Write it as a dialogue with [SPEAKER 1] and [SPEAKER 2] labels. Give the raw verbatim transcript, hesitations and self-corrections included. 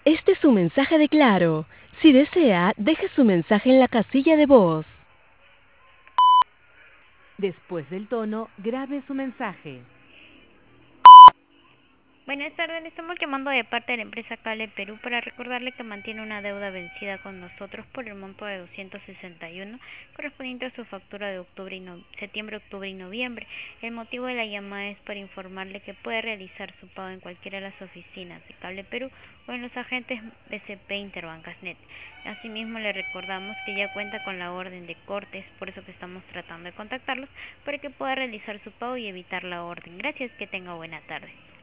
[SPEAKER 1] Este es su mensaje de Claro. Si desea, deje su mensaje en la casilla de voz. Después del tono, grabe su mensaje.
[SPEAKER 2] Buenas tardes, le estamos llamando de parte de la empresa Cable Perú para recordarle que mantiene una deuda vencida con nosotros por el monto de doscientos sesenta y uno correspondiente a su factura de octubre y no- septiembre, octubre y noviembre. El motivo de la llamada es para informarle que puede realizar su pago en cualquiera de las oficinas de Cable Perú o en los agentes B C P Interbancasnet. Asimismo, le recordamos que ya cuenta con la orden de cortes, por eso que estamos tratando de contactarlos para que pueda realizar su pago y evitar la orden. Gracias, que tenga buena tarde.